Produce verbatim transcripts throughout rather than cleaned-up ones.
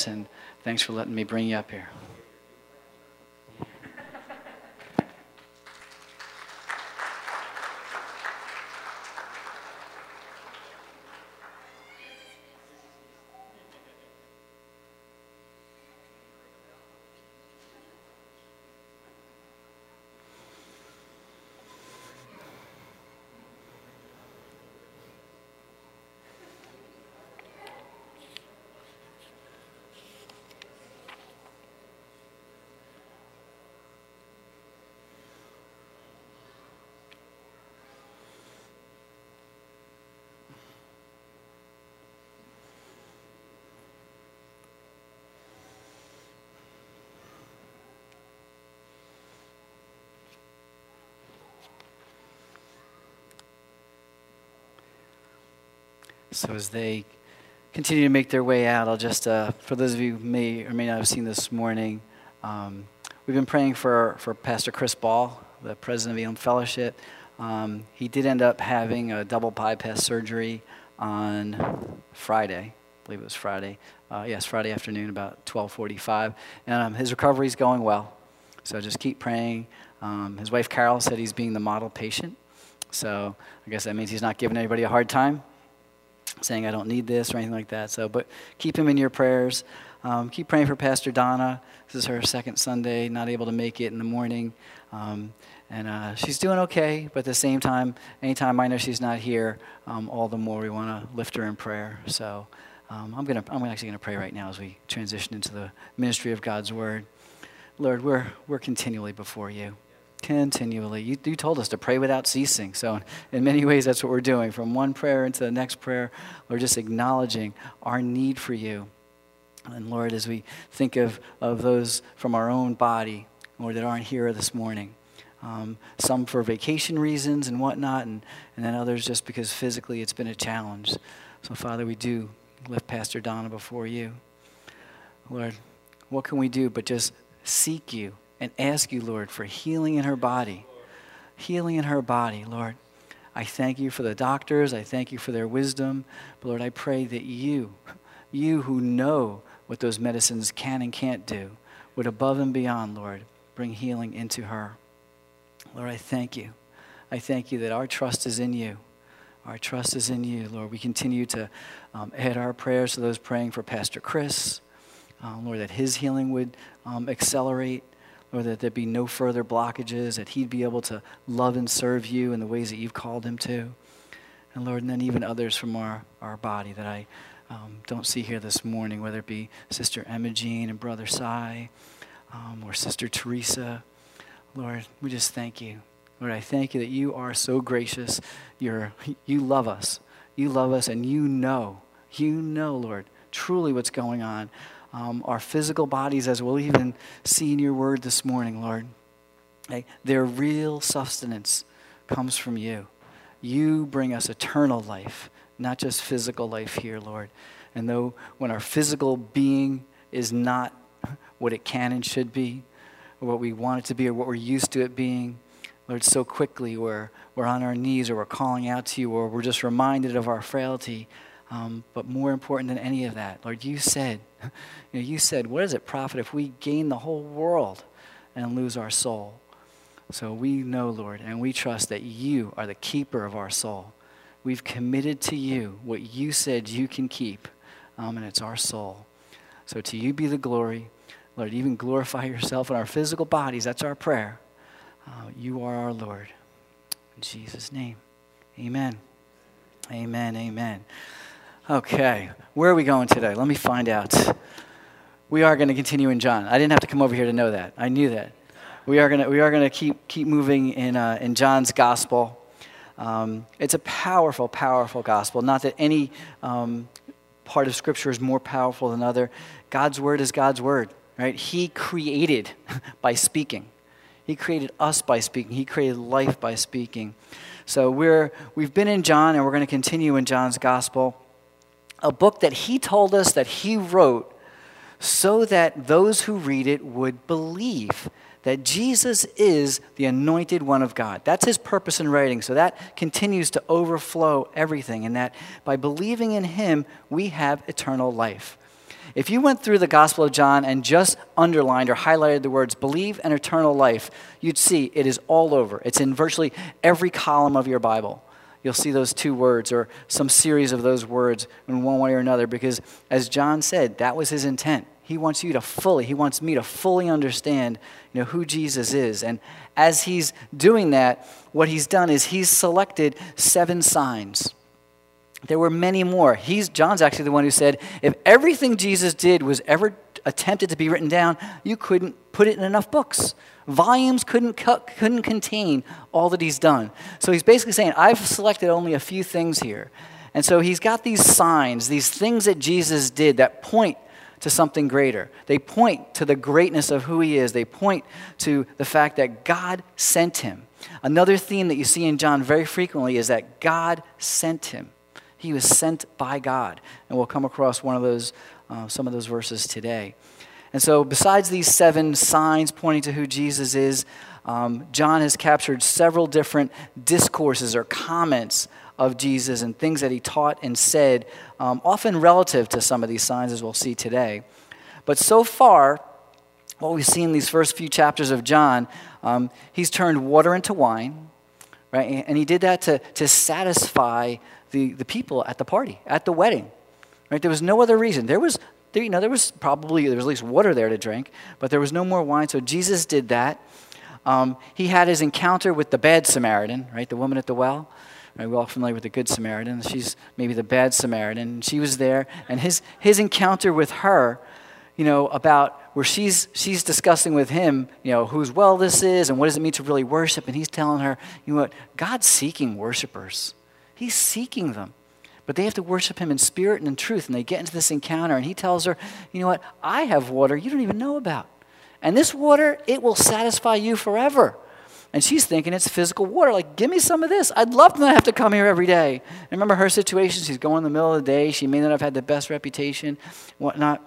prayers, and thanks for letting me bring you up here. So as they continue to make their way out, I'll just, uh, for those of you who may or may not have seen this morning, um, we've been praying for, for Pastor Chris Ball, the president of Elam Fellowship. Um, he did end up having a double bypass surgery on Friday. I believe it was Friday. Uh, yes, Friday afternoon, about twelve forty-five. And um, his recovery is going well. So just keep praying. Um, his wife, Carol, said he's being the model patient. So I guess that means he's not giving anybody a hard time, saying I don't need this or anything like that. So, but keep him in your prayers. Um, keep praying for Pastor Donna. This is her second Sunday, not able to make it in the morning. Um, and uh, she's doing okay, but at the same time, anytime I know she's not here, um, all the more we want to lift her in prayer. So um, I'm gonna, I'm actually going to pray right now as we transition into the ministry of God's Word. Lord, we're we're continually before you. Continually. You, you told us to pray without ceasing. So in many ways, that's what we're doing. From one prayer into the next prayer, we're just acknowledging our need for you. And Lord, as we think of, of those from our own body, Lord, that aren't here this morning, um, some for vacation reasons and whatnot, and, and then others just because physically it's been a challenge. So Father, we do lift Pastor Donna before you. Lord, what can we do but just seek you and ask you, Lord, for healing in her body. Healing in her body, Lord. I thank you for the doctors. I thank you for their wisdom. But Lord, I pray that you, you who know what those medicines can and can't do, would above and beyond, Lord, bring healing into her. Lord, I thank you. I thank you that our trust is in you. Our trust is in you, Lord. We continue to um, add our prayers to those praying for Pastor Chris. Um, Lord, that his healing would um, accelerate. Lord, that there be no further blockages, that he'd be able to love and serve you in the ways that you've called him to. And Lord, and then even others from our, our body that I um, don't see here this morning, whether it be Sister Emma Jean and Brother Cy, um, or Sister Teresa. Lord, we just thank you. Lord, I thank you that you are so gracious. You're, you love us. You love us, and you know, you know, Lord, truly what's going on. Um, our physical bodies, as we'll even see in your word this morning, Lord, okay, their real sustenance comes from you. You bring us eternal life, not just physical life here, Lord. And though when our physical being is not what it can and should be, or what we want it to be, or what we're used to it being, Lord, so quickly we're, we're on our knees, or we're calling out to you, or we're just reminded of our frailty. Um, but more important than any of that, Lord, you said, you know, you said, what does it profit if we gain the whole world and lose our soul? So we know, Lord, and we trust that you are the keeper of our soul. We've committed to you what you said you can keep, um, and it's our soul. So to you be the glory. Lord, even glorify yourself in our physical bodies. That's our prayer. Uh, you are our Lord. In Jesus' name, amen. Amen, amen. Okay, where are we going today? Let me find out. We are going to continue in John. I didn't have to come over here to know that. I knew that. We are going to we are going to keep keep moving in uh, in John's gospel. Um, it's a powerful, powerful gospel. Not that any um, part of Scripture is more powerful than other. God's word is God's word, right? He created by speaking. He created us by speaking. He created life by speaking. So we're we've been in John, and we're going to continue in John's gospel. A book that he told us that he wrote so that those who read it would believe that Jesus is the anointed one of God. That's his purpose in writing. So that continues to overflow everything, and that by believing in him, we have eternal life. If you went through the Gospel of John and just underlined or highlighted the words believe and eternal life, you'd see it is all over. It's in virtually every column of your Bible. You'll see those two words or some series of those words in one way or another, because as John said, that was his intent. He wants you to fully, he wants me to fully understand, you know, who Jesus is. And as he's doing that, what he's done is he's selected seven signs. There were many more. He's John's actually the one who said, if everything Jesus did was ever attempted to be written down, you couldn't put it in enough books. Volumes couldn't cut, couldn't contain all that he's done. So he's basically saying, I've selected only a few things here. And so he's got these signs, these things that Jesus did that point to something greater. They point to the greatness of who he is. They point to the fact that God sent him. Another theme that you see in John very frequently is that God sent him. He was sent by God. And we'll come across one of those, uh, some of those verses today. And so besides these seven signs pointing to who Jesus is, um, John has captured several different discourses or comments of Jesus and things that he taught and said, um, often relative to some of these signs, as we'll see today. But so far, what we've seen in these first few chapters of John, um, he's turned water into wine, right? And he did that to, to satisfy the, the people at the party, at the wedding, right? There was no other reason. There was, there, you know, there was probably, there was at least water there to drink, but there was no more wine, so Jesus did that. Um, he had his encounter with the bad Samaritan, right? The woman at the well. Right, we're all familiar with the Good Samaritan. She's maybe the bad Samaritan. She was there, and his his encounter with her, you know, about where she's she's discussing with him, you know, whose well this is and what does it mean to really worship, and he's telling her, you know what, God's seeking worshipers. He's seeking them. But they have to worship him in spirit and in truth, and they get into this encounter, and he tells her, you know what, I have water you don't even know about. And this water, it will satisfy you forever. And she's thinking it's physical water. Like, give me some of this. I'd love to not have to come here every day. And remember her situation. She's going in the middle of the day. She may not have had the best reputation, whatnot.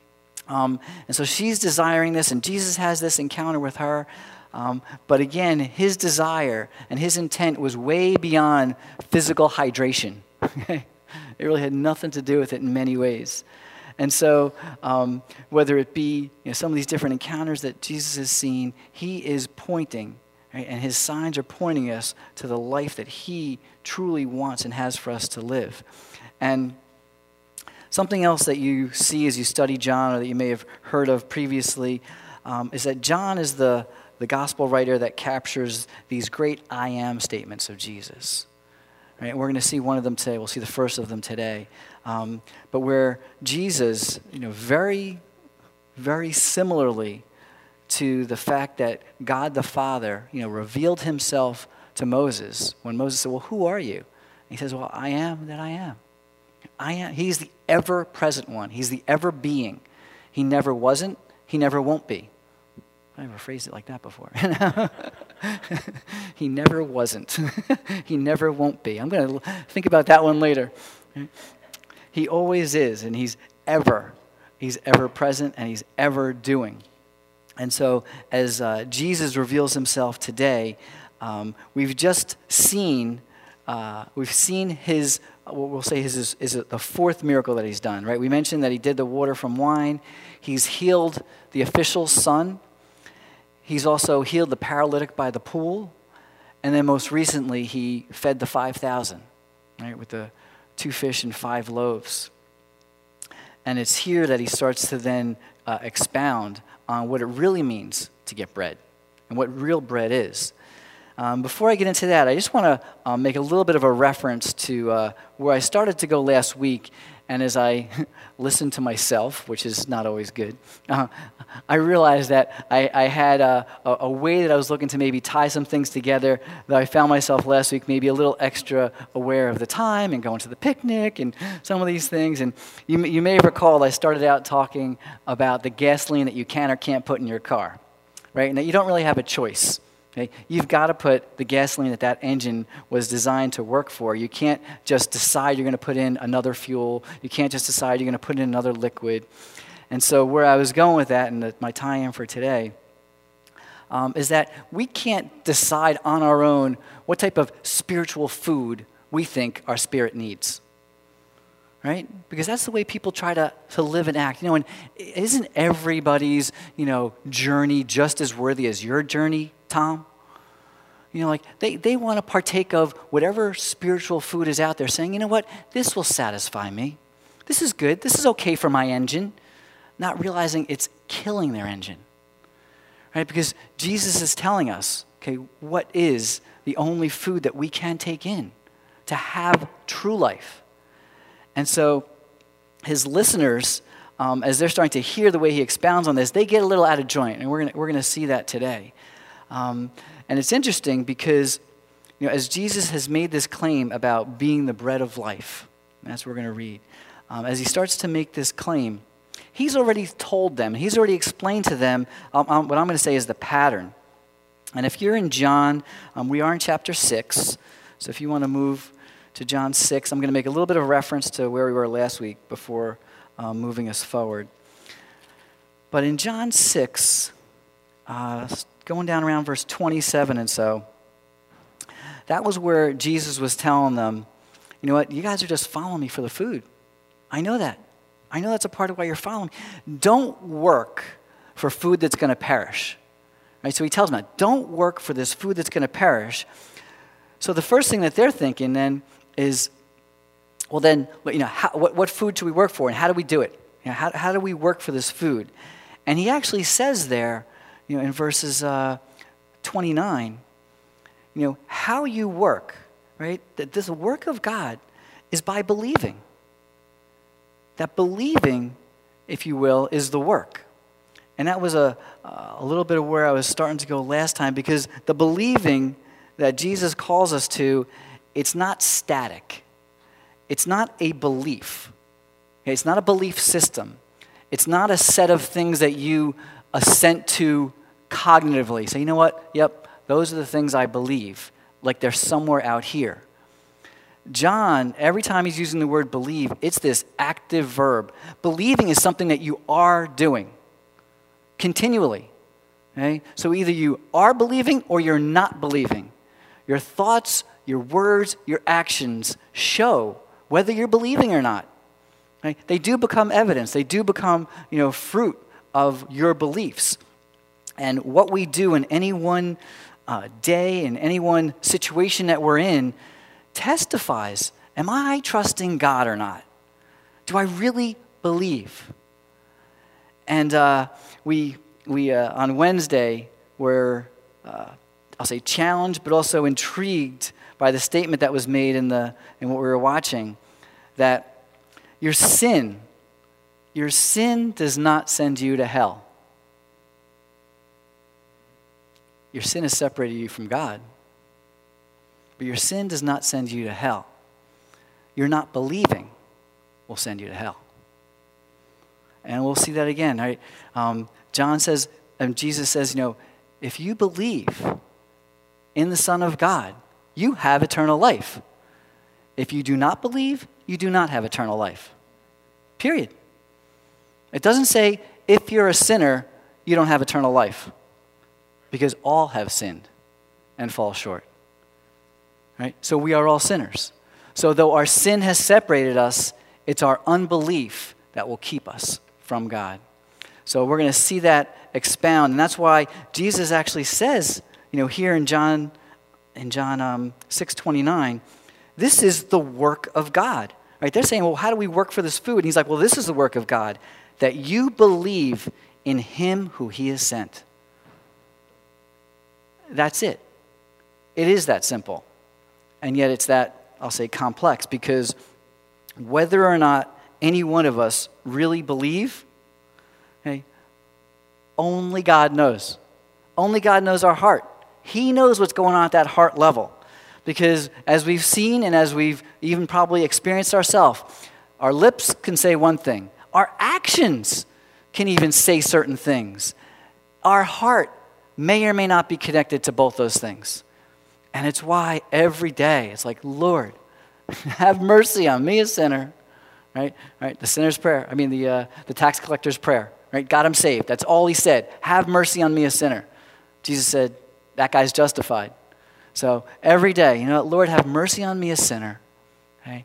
Um, and so she's desiring this, and Jesus has this encounter with her. Um, but again, his desire and his intent was way beyond physical hydration. It really had nothing to do with it in many ways. And so um, whether it be you know, some of these different encounters that Jesus has seen, he is pointing. Right? And his signs are pointing us to the life that he truly wants and has for us to live. And something else that you see as you study John, or that you may have heard of previously, um, is that John is the, the gospel writer that captures these great I am statements of Jesus. Right? And we're going to see one of them today. We'll see the first of them today. Um, but where Jesus, you know, very, very similarly to the fact that God the Father, you know, revealed himself to Moses when Moses said, well, who are you? And he says, well, I am that I am. I am. He's the ever-present one. He's the ever-being. He never wasn't. He never won't be. I never phrased it like that before. He never wasn't. He never won't be. I'm going to think about that one later. He always is, and he's ever. He's ever present, and he's ever doing. And so as uh, Jesus reveals himself today, um, we've just seen, uh, we've seen his, what we'll say his, is, is the fourth miracle that he's done, right? We mentioned that he did the water from wine. He's healed the official's son. He's also healed the paralytic by the pool. And then most recently, he fed the five thousand, right, with the two fish and five loaves. And it's here that he starts to then uh, expound on what it really means to get bread and what real bread is. Um, before I get into that, I just want to uh, make a little bit of a reference to uh, where I started to go last week. And as I listened to myself, which is not always good, uh, I realized that I, I had a, a, a way that I was looking to maybe tie some things together, that I found myself last week maybe a little extra aware of the time and going to the picnic and some of these things. And you, you may have recalled I started out talking about the gasoline that you can or can't put in your car, right? And that you don't really have a choice. Okay? You've got to put the gasoline that that engine was designed to work for. You can't just decide you're going to put in another fuel. You can't just decide you're going to put in another liquid. And so where I was going with that, and the, my tie-in for today, um, is that we can't decide on our own what type of spiritual food we think our spirit needs. right? Because that's the way people try to, to live and act. You know, and isn't everybody's, you know, journey just as worthy as your journey, Tom? You know, like they, they want to partake of whatever spiritual food is out there, saying, you know what, this will satisfy me. This is good. This is okay for my engine. Not realizing it's killing their engine, right? Because Jesus is telling us, okay, what is the only food that we can take in to have true life? And so his listeners, um, as they're starting to hear the way he expounds on this, they get a little out of joint, and we're going we're going to see that today. Um, and it's interesting because, you know, as Jesus has made this claim about being the bread of life, and that's what we're going to read, um, as he starts to make this claim, he's already told them, he's already explained to them um, um, what I'm going to say is the pattern. And if you're in John, um, we are in chapter six, so if you want to move to John six. I'm going to make a little bit of reference to where we were last week before um, moving us forward. But in John six, uh, going down around verse twenty-seven and so, that was where Jesus was telling them, you know what, you guys are just following me for the food. I know that. I know that's a part of why you're following me. Don't work for food that's going to perish. Right? So he tells them, don't work for this food that's going to perish. So the first thing that they're thinking then is, well then, you know, how, what, what food do we work for, and how do we do it? You know, how, how do we work for this food? And he actually says there, you know, in verses uh, twenty-nine, you know, how you work, right? That this work of God is by believing. That believing, if you will, is the work. And that was a, a little bit of where I was starting to go last time, because the believing that Jesus calls us to, it's not static. It's not a belief. Okay? It's not a belief system. It's not a set of things that you assent to cognitively. Say, you know what? Yep, those are the things I believe, like they're somewhere out here. John, every time he's using the word believe, it's this active verb. Believing is something that you are doing continually. Okay? So either you are believing or you're not believing. Your thoughts, your words, your actions show whether you're believing or not. Right? They do become evidence. They do become, you know, fruit of your beliefs. And what we do in any one uh, day, in any one situation that we're in, testifies, am I trusting God or not? Do I really believe? And uh, we, we uh, on Wednesday, were, uh, I'll say challenged, but also intrigued by the statement that was made in, the, in what we were watching, that your sin, your sin does not send you to hell. Your sin has separated you from God. But your sin does not send you to hell. Your not believing will send you to hell. And we'll see that again. Right? Um, John says, and Jesus says, you know, if you believe in the Son of God, you have eternal life. If you do not believe, you do not have eternal life. Period. It doesn't say, if you're a sinner, you don't have eternal life. Because all have sinned and fall short. Right? So we are all sinners. So though our sin has separated us, it's our unbelief that will keep us from God. So we're going to see that expound, and that's why Jesus actually says, you know, here in John, in John um, six twenty-nine, this is the work of God. Right? They're saying, well, how do we work for this food? And he's like, well, this is the work of God, that you believe in him who he has sent. That's it. It is that simple. And yet it's that, I'll say, complex, because whether or not any one of us really believe, okay, only God knows. Only God knows our heart. He knows what's going on at that heart level. Because as we've seen and as we've even probably experienced ourselves, our lips can say one thing. Our actions can even say certain things. Our heart may or may not be connected to both those things. And it's why every day it's like, Lord, have mercy on me, a sinner. Right? Right? The sinner's prayer. I mean, the uh, the tax collector's prayer. Right? Got him saved. That's all he said. Have mercy on me, a sinner. Jesus said, that guy's justified. So every day, you know, Lord, have mercy on me, a sinner. Right?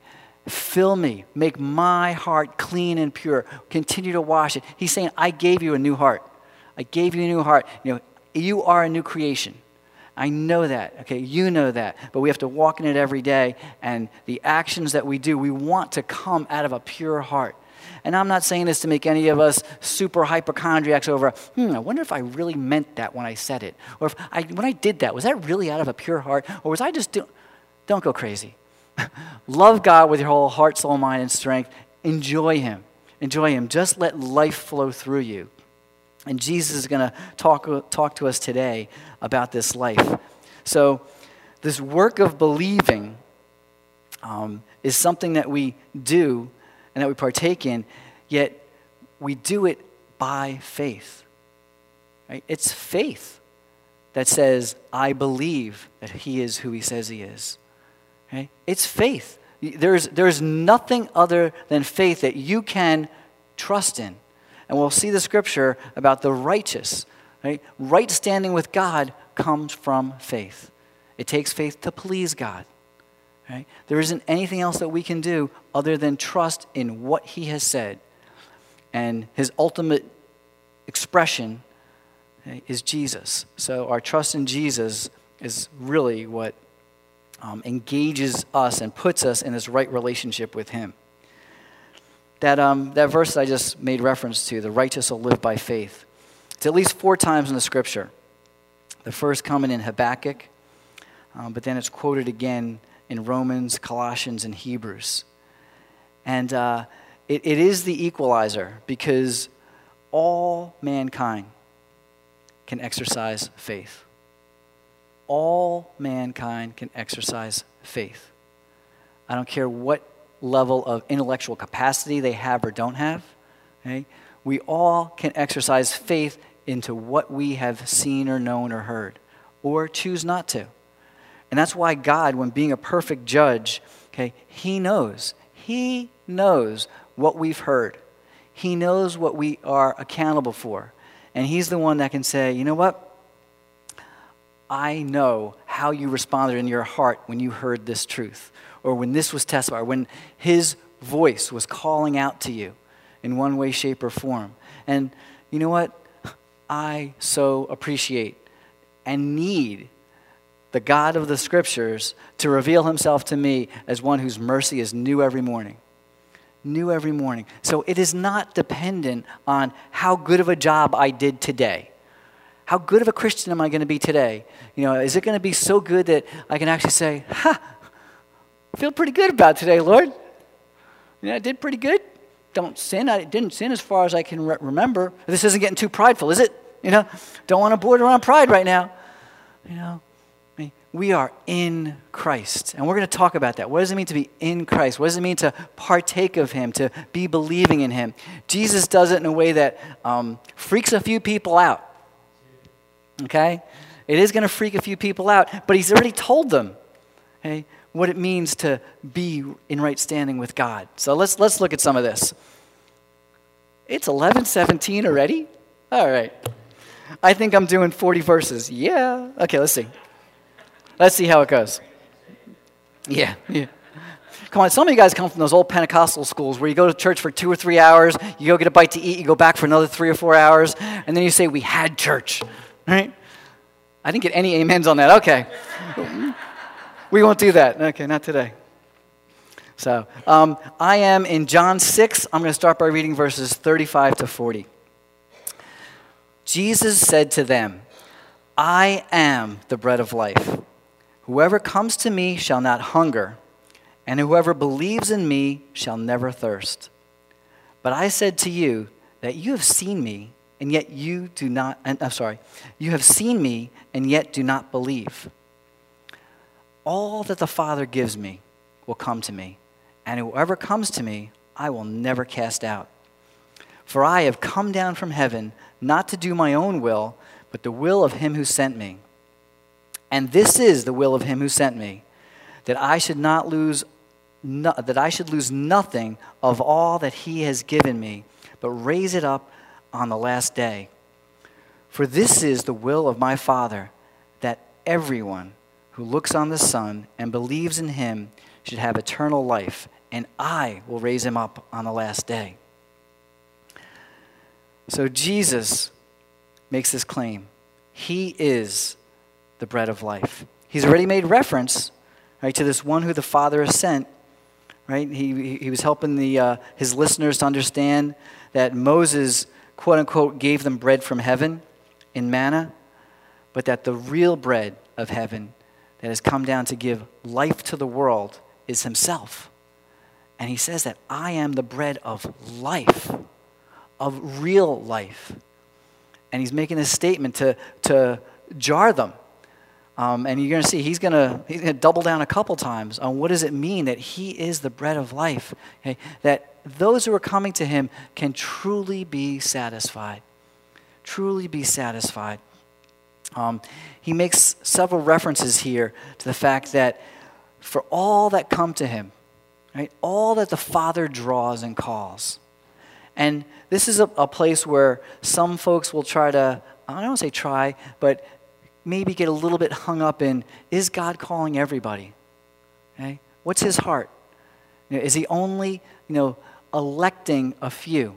Fill me. Make my heart clean and pure. Continue to wash it. He's saying, I gave you a new heart. I gave you a new heart. You know, you are a new creation. I know that. Okay, you know that. But we have to walk in it every day. And the actions that we do, we want to come out of a pure heart. And I'm not saying this to make any of us super hypochondriacs over, hmm, I wonder if I really meant that when I said it. Or if I, when I did that, was that really out of a pure heart? Or was I just doing... Don't go crazy. Love God with your whole heart, soul, mind, and strength. Enjoy him. Enjoy him. Just let life flow through you. And Jesus is going to talk, talk to us today about this life. So this work of believing um, is something that we do and that we partake in, yet we do it by faith. Right? It's faith that says, I believe that he is who he says he is. Okay? It's faith. There's, there's nothing other than faith that you can trust in. And we'll see the scripture about the righteous. Right? Right standing with God comes from faith. It takes faith to please God. Right? There isn't anything else that we can do other than trust in what he has said. And his ultimate expression, okay, is Jesus. So our trust in Jesus is really what Um, engages us and puts us in this right relationship with him. That, um, that verse that I just made reference to, the righteous will live by faith, it's at least four times in the scripture. The first coming in Habakkuk, um, but then it's quoted again in Romans, Colossians, and Hebrews. And uh, it, it is the equalizer because all mankind can exercise faith. All mankind can exercise faith. I don't care what level of intellectual capacity they have or don't have. Okay? We all can exercise faith into what we have seen or known or heard, or choose not to. And that's why God, when being a perfect judge, okay, he knows. He knows what we've heard. He knows what we are accountable for. And he's the one that can say, you know what? I know how you responded in your heart when you heard this truth, or when this was testified, or when his voice was calling out to you in one way, shape, or form. And you know what? I so appreciate and need the God of the scriptures to reveal himself to me as one whose mercy is new every morning. New every morning. So it is not dependent on how good of a job I did today. How good of a Christian am I going to be today? You know, is it going to be so good that I can actually say, ha, I feel pretty good about today, Lord. You know, I did pretty good. Don't sin. I didn't sin as far as I can re- remember. This isn't getting too prideful, is it? You know, don't want to border on pride right now. You know, I mean, we are in Christ. And we're going to talk about that. What does it mean to be in Christ? What does it mean to partake of him, to be believing in him? Jesus does it in a way that um, freaks a few people out. Okay? It is going to freak a few people out, but he's already told them, okay, what it means to be in right standing with God. So let's let's look at some of this. It's eleven seventeen already? All right. I think I'm doing forty verses. Yeah. Okay, let's see. Let's see how it goes. Yeah, yeah. Come on, some of you guys come from those old Pentecostal schools where you go to church for two or three hours, you go get a bite to eat, you go back for another three or four hours, and then you say, we had church. Right? I didn't get any amens on that. Okay. We won't do that. Okay, not today. So, um, I am in John six. I'm going to start by reading verses thirty-five to forty. Jesus said to them, I am the bread of life. Whoever comes to me shall not hunger, and whoever believes in me shall never thirst. But I said to you that you have seen me, and yet you do not, and, I'm sorry, you have seen me and yet do not believe. All that the Father gives me will come to me, and whoever comes to me, I will never cast out. For I have come down from heaven not to do my own will, but the will of him who sent me. And this is the will of him who sent me, that I should not lose, no, that I should lose nothing of all that he has given me, but raise it up on the last day. For this is the will of my Father, that everyone who looks on the Son and believes in him should have eternal life, and I will raise him up on the last day. So Jesus makes this claim. He is the bread of life. He's already made reference, right, to this one who the Father has sent. Right? He, he was helping the uh, his listeners to understand that Moses, quote unquote, gave them bread from heaven in manna, but that the real bread of heaven that has come down to give life to the world is himself. And he says that I am the bread of life, of real life. And he's making this statement to, to jar them. Um, and you're going to see he's going to he's going to double down a couple times on what does it mean that he is the bread of life, okay? That those who are coming to him can truly be satisfied, truly be satisfied. Um, he makes several references here to the fact that for all that come to him, right, all that the Father draws and calls. And this is a, a place where some folks will try to, I don't want to say try, but maybe get a little bit hung up in, is God calling everybody? Okay? What's his heart? You know, is he only, you know, electing a few?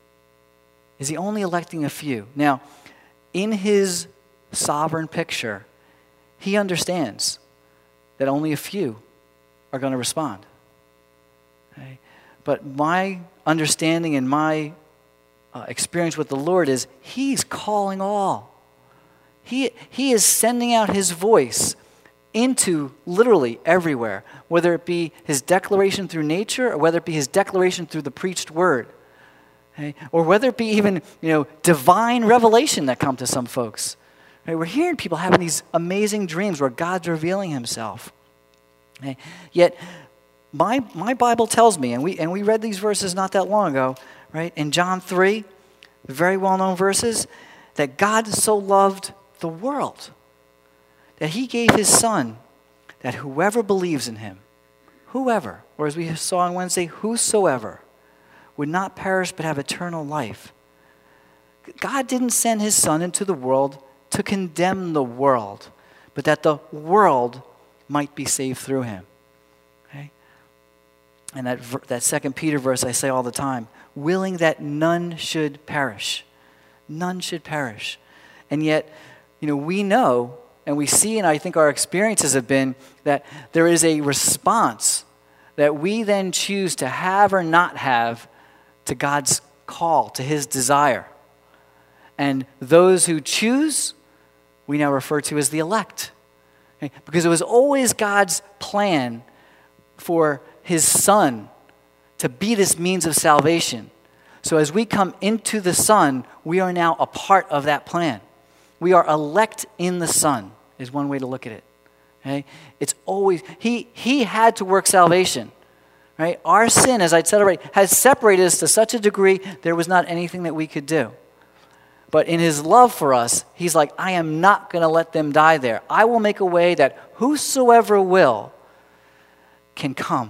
Is he only electing a few? Now, in his sovereign picture, he understands that only a few are going to respond. Okay? But my understanding and my uh, experience with the Lord is he's calling all. He, he is sending out his voice into literally everywhere, whether it be his declaration through nature or whether it be his declaration through the preached word, okay? Or whether it be even, you know, divine revelation that come to some folks. Right? We're hearing people having these amazing dreams where God's revealing himself. Okay? Yet my my Bible tells me, and we and we read these verses not that long ago, right? In John three, very well-known verses, that God so loved the world that he gave his son, that whoever believes in him, whoever, or as we saw on Wednesday, whosoever, would not perish but have eternal life. God didn't send his son into the world to condemn the world, but that the world might be saved through him. Okay? And that that Second Peter verse I say all the time, willing that none should perish. None should perish. And yet, you know, we know, and we see, and I think our experiences have been, that there is a response that we then choose to have or not have to God's call, to his desire. And those who choose, we now refer to as the elect. Okay? Because it was always God's plan for his son to be this means of salvation. So as we come into the Son, we are now a part of that plan. We are elect in the Son, is one way to look at it. Okay? It's always, he, he had to work salvation. Right? Our sin, as I said already, has separated us to such a degree there was not anything that we could do. But in his love for us, he's like, I am not going to let them die there. I will make a way that whosoever will can come.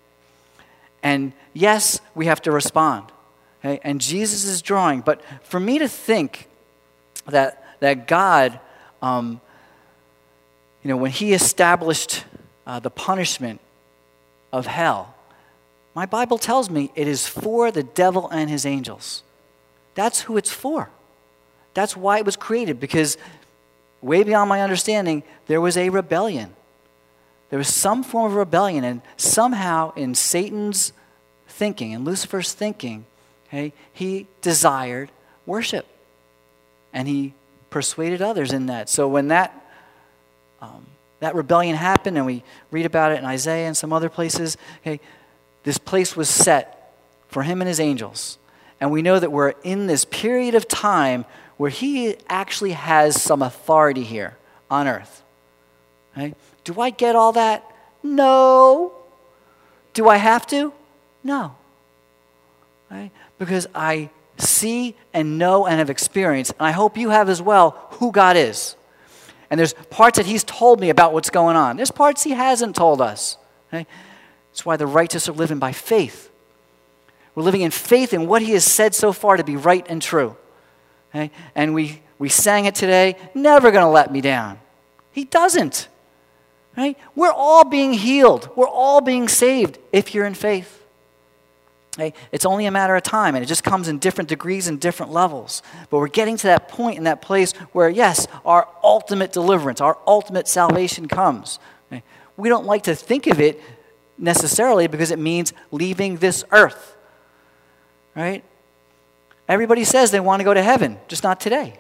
And yes, we have to respond. Okay? And Jesus is drawing. But for me to think that that God, um, you know, when he established uh, the punishment of hell, my Bible tells me it is for the devil and his angels. That's who it's for. That's why it was created, because way beyond my understanding, there was a rebellion. There was some form of rebellion, and somehow in Satan's thinking, in Lucifer's thinking, okay, he desired worship. And he persuaded others in that. So when that um, that rebellion happened, and we read about it in Isaiah and some other places, okay, this place was set for him and his angels. And we know that we're in this period of time where he actually has some authority here on earth. Okay? Do I get all that? No. Do I have to? No. Right? Because I see and know and have experienced, and I hope you have as well, who God is. And there's parts that he's told me about what's going on. There's parts he hasn't told us. Okay? That's why the righteous are living by faith. We're living in faith in what he has said so far to be right and true. Okay? And we, we sang it today, never going to let me down. He doesn't. Right? We're all being healed. We're all being saved if you're in faith. Okay? It's only a matter of time, and it just comes in different degrees and different levels. But we're getting to that point in that place where, yes, our ultimate deliverance, our ultimate salvation comes. Okay? We don't like to think of it necessarily because it means leaving this earth. Right? Everybody says they want to go to heaven, just not today.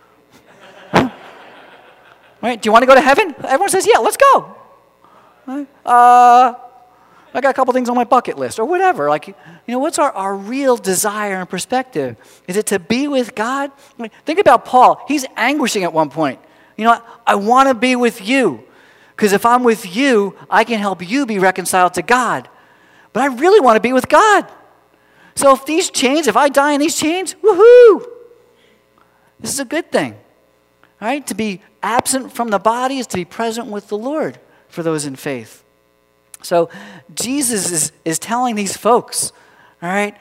Right? Do you want to go to heaven? Everyone says, yeah, let's go. Right? Uh, I got a couple things on my bucket list or whatever. Like, you know, what's our, our real desire and perspective? Is it to be with God? I mean, think about Paul. He's anguishing at one point. You know, I, I want to be with you because if I'm with you, I can help you be reconciled to God. But I really want to be with God. So if these chains, if I die in these chains, woohoo! This is a good thing. All right? To be absent from the body is to be present with the Lord for those in faith. So Jesus is, is telling these folks, all right,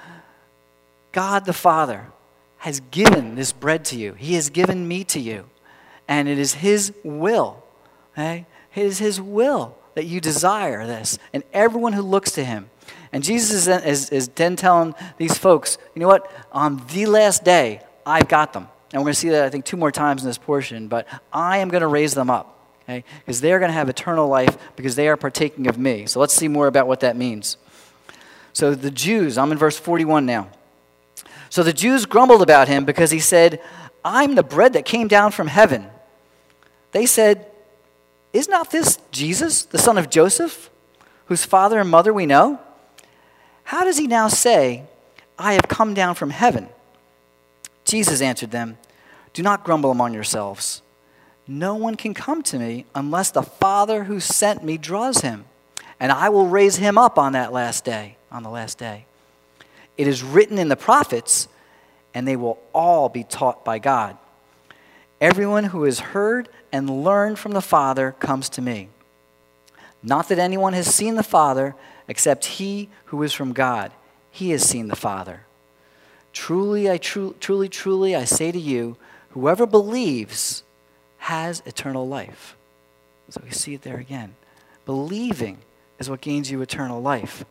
God the Father has given this bread to you. He has given me to you. And it is his will, okay? It is his will that you desire this. And everyone who looks to him. And Jesus is then, is, is then telling these folks, you know what? On the last day, I've got them. And we're going to see that, I think, two more times in this portion. But I am going to raise them up. Okay? Because they're going to have eternal life because they are partaking of me. So let's see more about what that means. So the Jews, I'm in verse forty-one now. So the Jews grumbled about him because he said, I'm the bread that came down from heaven. They said, is not this Jesus, the son of Joseph, whose father and mother we know? How does he now say, I have come down from heaven? Jesus answered them, do not grumble among yourselves. No one can come to me unless the Father who sent me draws him, and I will raise him up on that last day, on the last day. It is written in the prophets, and they will all be taught by God. Everyone who has heard and learned from the Father comes to me. Not that anyone has seen the Father, except he who is from God. He has seen the Father. Truly, I tru- truly, truly, I say to you, whoever believes has eternal life. So we see it there again. Believing is what gains you eternal life.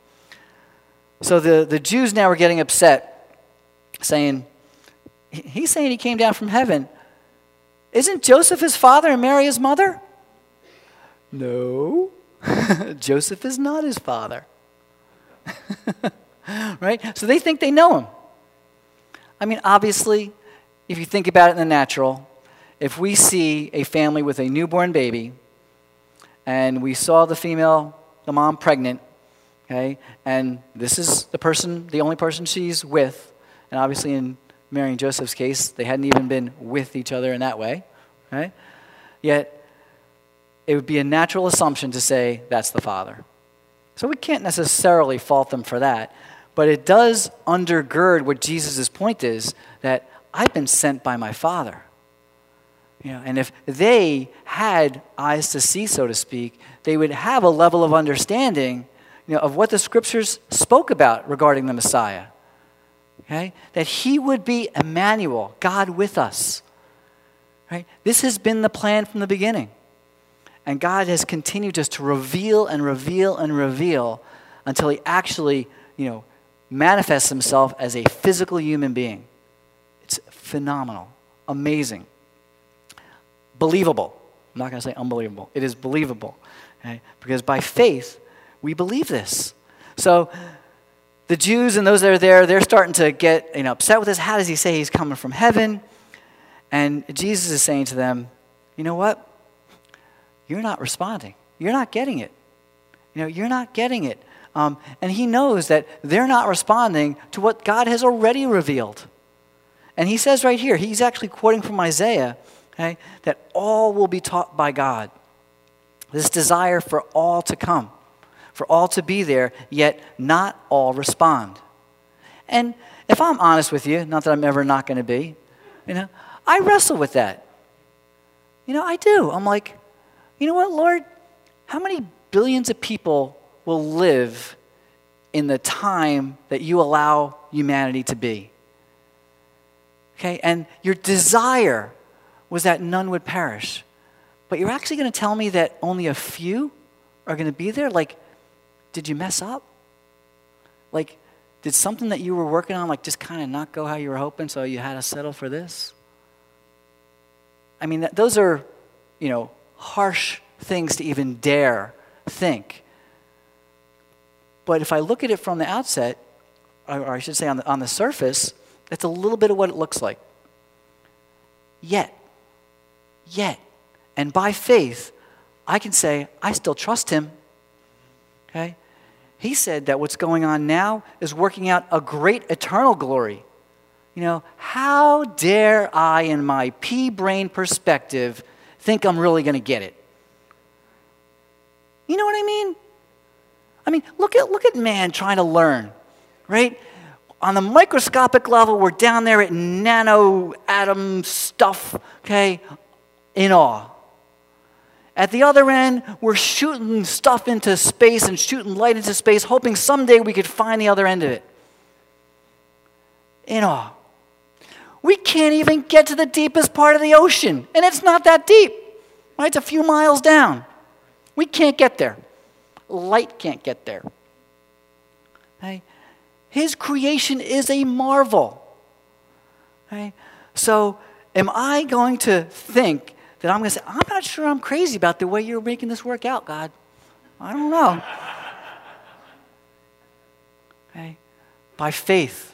So the, the Jews now are getting upset, saying, he's saying he came down from heaven. Isn't Joseph his father and Mary his mother? No. Joseph is not his father. Right? So they think they know him. I mean, obviously, if you think about it in the natural, if we see a family with a newborn baby, and we saw the female, the mom pregnant, okay, and this is the person, the only person she's with, and obviously in Mary and Joseph's case, they hadn't even been with each other in that way, right? Yet, it would be a natural assumption to say that's the father. So we can't necessarily fault them for that, but it does undergird what Jesus' point is, that I've been sent by my Father. You know, and if they had eyes to see, so to speak, they would have a level of understanding, you know, of what the Scriptures spoke about regarding the Messiah. Okay? That he would be Emmanuel, God with us. Right? This has been the plan from the beginning. And God has continued just to reveal and reveal and reveal until he actually, you know, manifests himself as a physical human being. It's phenomenal, amazing, believable. I'm not going to say unbelievable. It is believable. Okay? Because by faith, we believe this. So the Jews and those that are there, they're starting to get, you know, upset with this. How does he say he's coming from heaven? And Jesus is saying to them, you know what? You're not responding. You're not getting it. You know, you're not getting it. Um, and he knows that they're not responding to what God has already revealed. And he says right here, he's actually quoting from Isaiah, okay, that all will be taught by God. This desire for all to come, for all to be there, yet not all respond. And if I'm honest with you, not that I'm ever not going to be, you know, I wrestle with that. You know, I do. I'm like, you know what, Lord? How many billions of people will live in the time that you allow humanity to be? Okay, and your desire was that none would perish. but you're actually going to tell me that only a few are going to be there? Like, did you mess up? Like, did something that you were working on, like, just kind of not go how you were hoping, so you had to settle for this? I mean, that, those are, you know, harsh things to even dare think. But if I look at it from the outset, or I should say on the, on the surface, that's a little bit of what it looks like. Yet, yet, and by faith, I can say, I still trust him. Okay? He said that what's going on now is working out a great eternal glory. You know, how dare I, in my pea-brain perspective, think I'm really going to get it? You know what I mean? I mean, look at look at man trying to learn, right? On the microscopic level, we're down there at nano atom stuff, okay, in awe. At the other end, we're shooting stuff into space and shooting light into space, hoping someday we could find the other end of it. In awe. We can't even get to the deepest part of the ocean, and it's not that deep, right? It's a few miles down. We can't get there. Light can't get there. Okay? His creation is a marvel. Okay? So am I going to think that I'm going to say, I'm not sure I'm crazy about the way you're making this work out, God. I don't know. Okay? By faith.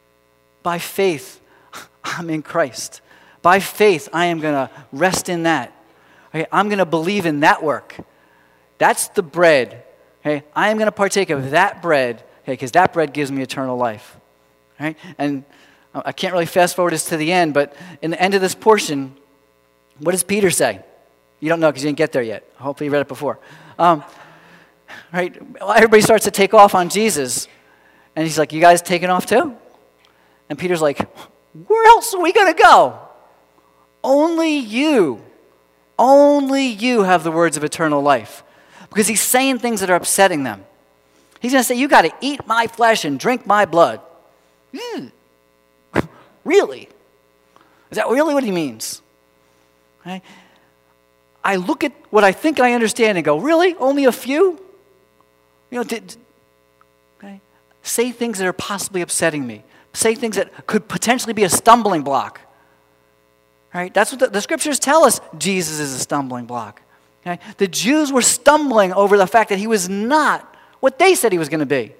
By faith, I'm in Christ. By faith, I am going to rest in that. Okay? I'm going to believe in that work. That's the bread. Okay? I am going to partake of that bread, okay, because that bread gives me eternal life. Right? And I can't really fast forward this to the end, but in the end of this portion, what does Peter say? You don't know because you didn't get there yet. Hopefully you read it before. Um, right? Everybody starts to take off on Jesus, and he's like, you guys taking off too? And Peter's like, where else are we going to go? Only you, only you have the words of eternal life. Because he's saying things that are upsetting them. He's going to say, you got to eat my flesh and drink my blood. Mm. Really? Is that really what he means? Okay? I look at what I think I understand and go, really? Only a few? You know, did, okay? Say things that are possibly upsetting me. Say things that could potentially be a stumbling block. Right? That's what the, the scriptures tell us. Jesus is a stumbling block. Okay? The Jews were stumbling over the fact that he was not what they said he was going to be.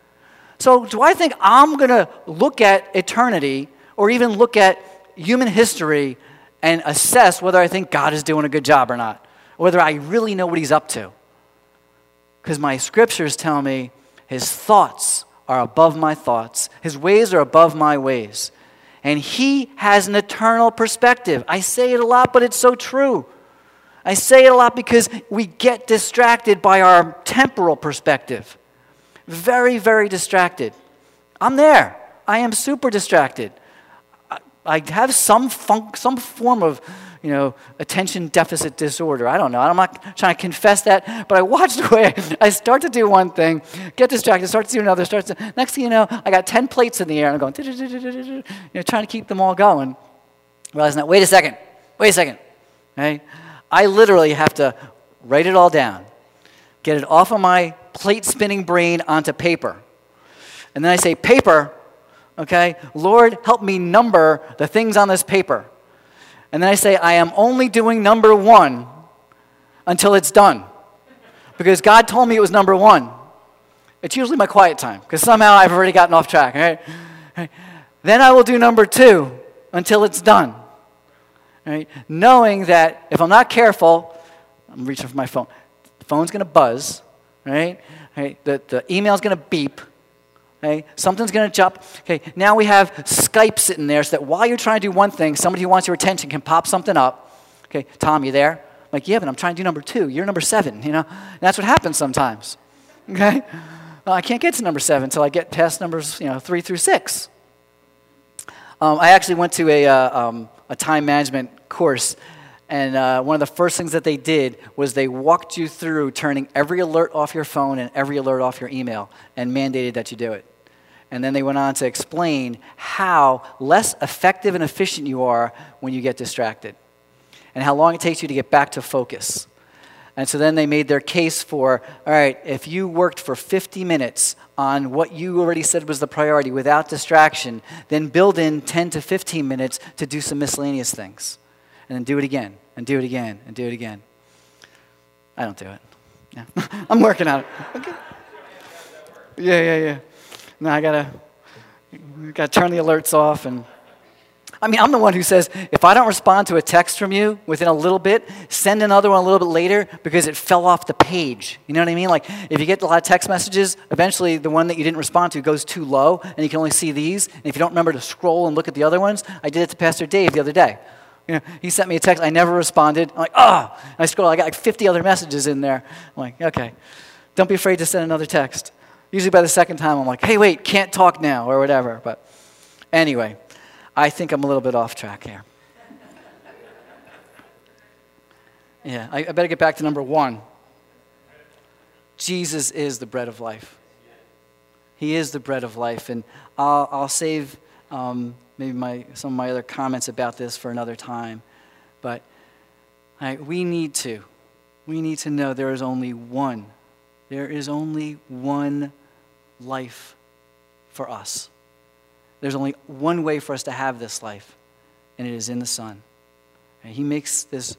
So do I think I'm going to look at eternity or even look at human history and assess whether I think God is doing a good job or not, whether I really know what he's up to? Because my scriptures tell me his thoughts are above my thoughts. His ways are above my ways. And he has an eternal perspective. I say it a lot, but it's so true. I say it a lot because we get distracted by our temporal perspective. Very, very distracted. I'm there. I am super distracted. I, I have some fun, some form of, you know, attention deficit disorder. I don't know. I'm not trying to confess that, but I watch the way I start to do one thing, get distracted, start to do another, start to, next thing you know, I got ten plates in the air, and I'm going, you know, trying to keep them all going. Realizing that, wait a second, wait a second, okay? I literally have to write it all down, get it off of my plate-spinning brain onto paper. And then I say, paper, okay, Lord, help me number the things on this paper. And then I say, I am only doing number one until it's done. Because God told me it was number one. It's usually my quiet time, because somehow I've already gotten off track, all right? All right? Then I will do number two until it's done. Right? Knowing that if I'm not careful, I'm reaching for my phone. The phone's going to buzz, right? right? The, the email's going to beep. Okay? Something's going to jump. Okay, now we have Skype sitting there so that while you're trying to do one thing, somebody who wants your attention can pop something up. Okay, Tom, you there? I'm like, yeah, but I'm trying to do number two. You're number seven, you know? And that's what happens sometimes. Okay? Well, I can't get to number seven until I get past numbers, you know, three through six. Um, I actually went to a, uh, um, a time management course, and uh, one of the first things that they did was they walked you through turning every alert off your phone and every alert off your email and mandated that you do it. And then they went on to explain how less effective and efficient you are when you get distracted. and how long it takes you to get back to focus. And so then they made their case for, all right, if you worked for fifty minutes on what you already said was the priority without distraction, then build in ten to fifteen minutes to do some miscellaneous things. And then do it again, and do it again, and do it again. I don't do it. Yeah. I'm working on it. Okay. Yeah, yeah, yeah. No, I gotta, gotta turn the alerts off. And I mean, I'm the one who says, if I don't respond to a text from you within a little bit, send another one a little bit later because it fell off the page. You know what I mean? Like, if you get a lot of text messages, eventually the one that you didn't respond to goes too low, and you can only see these. And if you don't remember to scroll and look at the other ones, I did it to Pastor Dave the other day. You know, he sent me a text, I never responded. I'm like, oh! And I scroll, I got like fifty other messages in there. I'm like, okay, don't be afraid to send another text. Usually by the second time, I'm like, hey, wait, can't talk now, or whatever. But anyway, I think I'm a little bit off track here. Yeah, I, I better get back to number one. Jesus is the bread of life. He is the bread of life. And I'll, I'll save um, maybe my some of my other comments about this for another time. But I, we need to. We need to know there is only one. There is only one life for us. There's only one way for us to have this life, and it is in the Son. And he makes this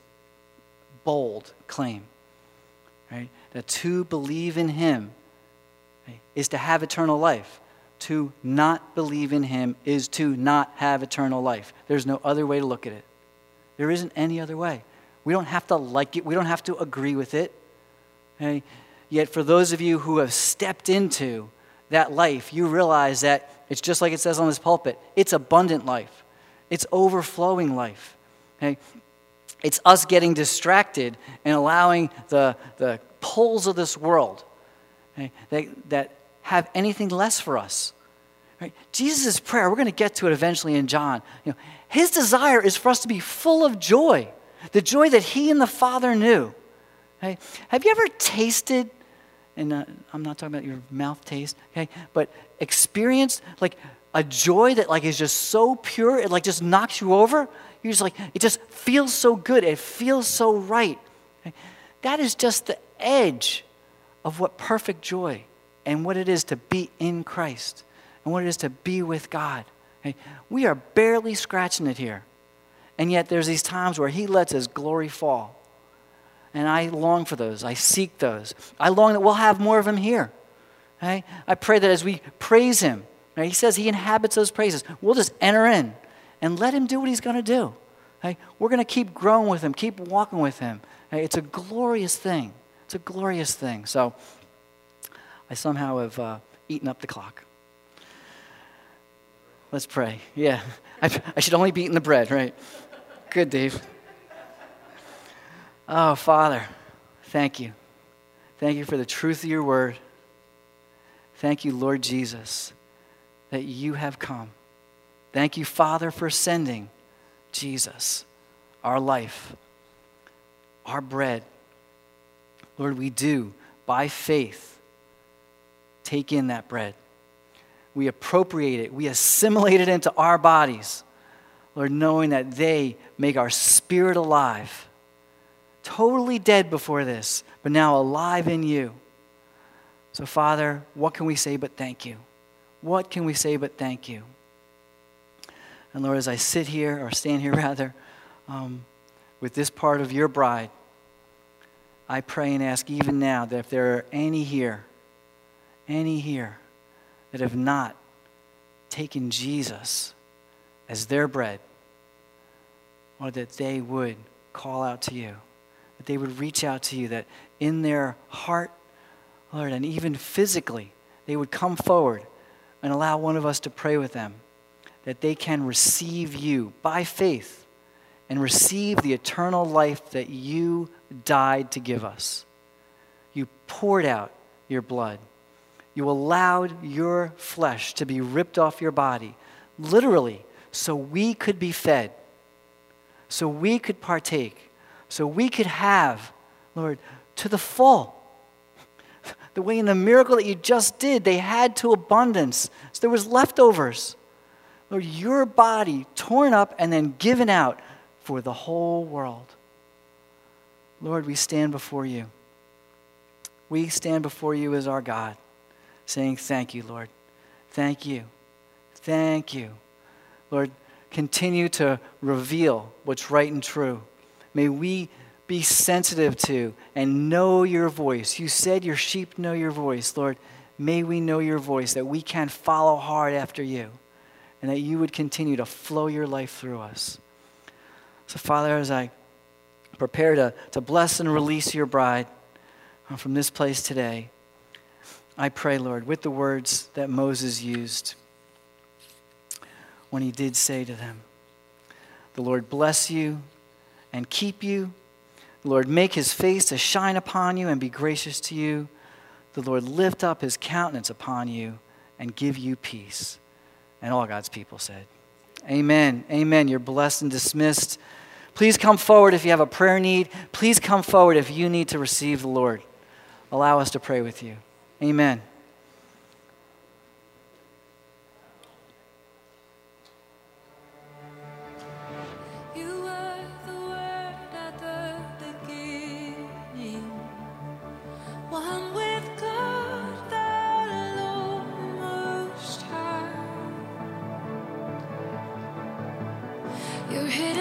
bold claim, right? That to believe in him, right, is to have eternal life. To not believe in him is to not have eternal life. There's no other way to look at it. There isn't any other way. We don't have to like it. We don't have to agree with it. Okay? Yet for those of you who have stepped into that life, you realize that it's just like it says on this pulpit. It's abundant life. It's overflowing life. Okay? It's us getting distracted and allowing the, the pulls of this world, okay, that, that have anything less for us. Right? Jesus' prayer, we're going to get to it eventually in John. You know, his desire is for us to be full of joy, the joy that he and the Father knew. Okay? Have you ever tasted, and uh, I'm not talking about your mouth taste, okay, but experienced like a joy that like is just so pure, it like just knocks you over? You're just like, it just feels so good. It feels so right. Okay? That is just the edge of what perfect joy and what it is to be in Christ and what it is to be with God. Okay? We are barely scratching it here. And yet there's these times where he lets his glory fall. And I long for those. I seek those. I long that we'll have more of him here. Okay? I pray that as we praise him, right, he says he inhabits those praises. We'll just enter in and let him do what he's going to do. Okay? We're going to keep growing with him, keep walking with him. Okay? It's a glorious thing. It's a glorious thing. So I somehow have uh, eaten up the clock. Let's pray. Yeah, I, I should only be eating the bread, right? Good, Dave. Oh, Father, thank you. Thank you for the truth of your word. Thank you, Lord Jesus, that you have come. Thank you, Father, for sending Jesus, our life, our bread. Lord, we do, by faith, take in that bread. We appropriate it. We assimilate it into our bodies. Lord, knowing that they make our spirit alive. Totally dead before this, but now alive in you. So, Father, what can we say but thank you? What can we say but thank you? And Lord, as I sit here, or stand here rather, um, with this part of your bride, I pray and ask even now that if there are any here, any here that have not taken Jesus as their bread, or that they would call out to you, that they would reach out to you, that in their heart, Lord, and even physically, they would come forward and allow one of us to pray with them, that they can receive you by faith and receive the eternal life that you died to give us. You poured out your blood. You allowed your flesh to be ripped off your body, literally, so we could be fed, so we could partake, so we could have, Lord, to the full. The way in the miracle that you just did, they had to abundance. So there was leftovers. Lord, your body torn up and then given out for the whole world. Lord, we stand before you. We stand before you as our God, saying thank you, Lord. Thank you. Thank you. Lord, continue to reveal what's right and true. May we be sensitive to and know your voice. You said your sheep know your voice. Lord, may we know your voice, that we can follow hard after you, and that you would continue to flow your life through us. So, Father, as I prepare to, to bless and release your bride from this place today, I pray, Lord, with the words that Moses used when he did say to them, the Lord bless you and keep you. The Lord make his face to shine upon you and be gracious to you. The Lord lift up his countenance upon you and give you peace. And all God's people said, amen. Amen. You're blessed and dismissed. Please come forward if you have a prayer need. Please come forward if you need to receive the Lord. Allow us to pray with you. Amen. You're hidden